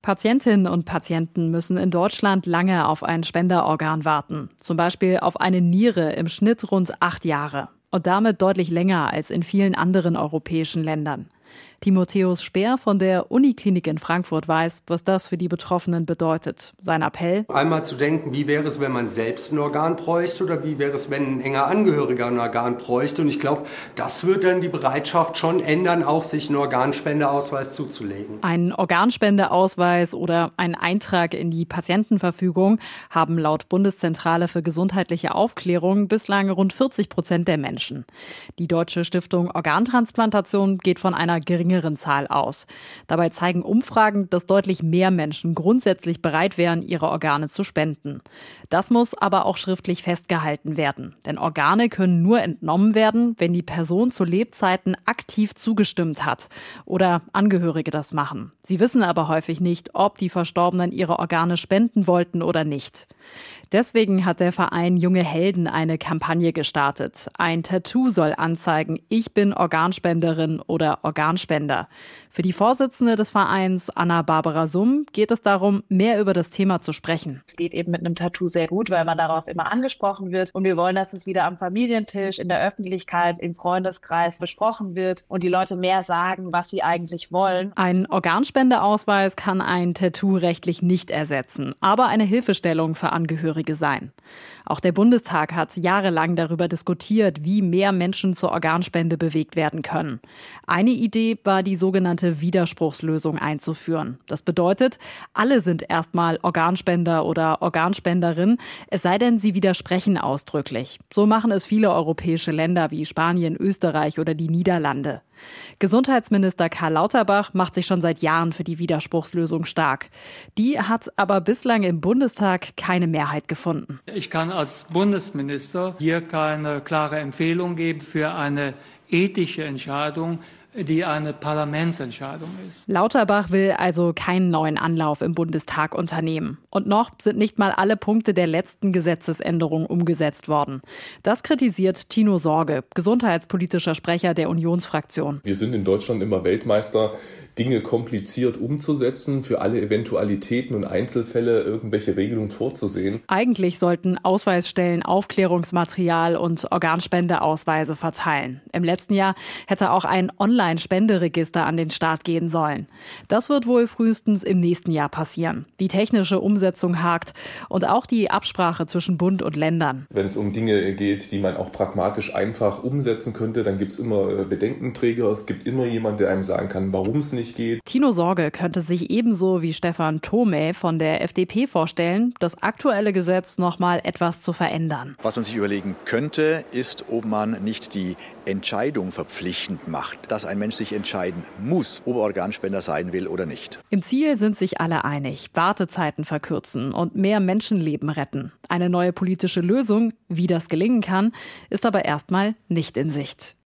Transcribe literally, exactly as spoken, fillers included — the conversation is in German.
Patientinnen und Patienten müssen in Deutschland lange auf ein Spenderorgan warten. Zum Beispiel auf eine Niere im Schnitt rund acht Jahre. Und damit deutlich länger als in vielen anderen europäischen Ländern. Timotheus Speer von der Uniklinik in Frankfurt weiß, was das für die Betroffenen bedeutet. Sein Appell: Einmal zu denken, wie wäre es, wenn man selbst ein Organ bräuchte oder wie wäre es, wenn ein enger Angehöriger ein Organ bräuchte. Und ich glaube, das wird dann die Bereitschaft schon ändern, auch sich einen Organspendeausweis zuzulegen. Ein Organspendeausweis oder ein Eintrag in die Patientenverfügung haben laut Bundeszentrale für gesundheitliche Aufklärung bislang rund vierzig Prozent der Menschen. Die Deutsche Stiftung Organtransplantation geht von einer geringeren Zahl aus. Dabei zeigen Umfragen, dass deutlich mehr Menschen grundsätzlich bereit wären, ihre Organe zu spenden. Das muss aber auch schriftlich festgehalten werden. Denn Organe können nur entnommen werden, wenn die Person zu Lebzeiten aktiv zugestimmt hat oder Angehörige das machen. Sie wissen aber häufig nicht, ob die Verstorbenen ihre Organe spenden wollten oder nicht. Deswegen hat der Verein Junge Helden eine Kampagne gestartet. Ein Tattoo soll anzeigen, ich bin Organspenderin oder Organspender. Für die Vorsitzende des Vereins, Anna-Barbara Summ, geht es darum, mehr über das Thema zu sprechen. Es geht eben mit einem Tattoo sehr gut, weil man darauf immer angesprochen wird. Und wir wollen, dass es wieder am Familientisch, in der Öffentlichkeit, im Freundeskreis besprochen wird und die Leute mehr sagen, was sie eigentlich wollen. Ein Organspendeausweis kann ein Tattoo rechtlich nicht ersetzen, aber eine Hilfestellung für Angehörige sein. Auch der Bundestag hat jahrelang darüber diskutiert, wie mehr Menschen zur Organspende bewegt werden können. Eine Idee war, die sogenannte Widerspruchslösung einzuführen. Das bedeutet, alle sind erstmal Organspender oder Organspenderin, es sei denn, sie widersprechen ausdrücklich. So machen es viele europäische Länder wie Spanien, Österreich oder die Niederlande. Gesundheitsminister Karl Lauterbach macht sich schon seit Jahren für die Widerspruchslösung stark. Die hat aber bislang im Bundestag keine Mehrheit gefunden. Ich kann als Bundesminister hier keine klare Empfehlung geben für eine ethische Entscheidung, die eine Parlamentsentscheidung ist. Lauterbach will also keinen neuen Anlauf im Bundestag unternehmen. Und noch sind nicht mal alle Punkte der letzten Gesetzesänderung umgesetzt worden. Das kritisiert Tino Sorge, gesundheitspolitischer Sprecher der Unionsfraktion. Wir sind in Deutschland immer Weltmeister, Dinge kompliziert umzusetzen, für alle Eventualitäten und Einzelfälle irgendwelche Regelungen vorzusehen. Eigentlich sollten Ausweisstellen Aufklärungsmaterial und Organspendeausweise verteilen. Im letzten Jahr hätte auch ein Online-Spenderegister an den Start gehen sollen. Das wird wohl frühestens im nächsten Jahr passieren. Die technische Umsetzung hakt und auch die Absprache zwischen Bund und Ländern. Wenn es um Dinge geht, die man auch pragmatisch einfach umsetzen könnte, dann gibt es immer Bedenkenträger. Es gibt immer jemanden, der einem sagen kann, warum es nicht geht. Tino Sorge könnte sich ebenso wie Stefan Thomä von der F D P vorstellen, das aktuelle Gesetz noch mal etwas zu verändern. Was man sich überlegen könnte, ist, ob man nicht die Entscheidung verpflichtend macht, dass ein Mensch sich entscheiden muss, ob er Organspender sein will oder nicht. Im Ziel sind sich alle einig. Wartezeiten verkürzen und mehr Menschenleben retten. Eine neue politische Lösung, wie das gelingen kann, ist aber erstmal nicht in Sicht.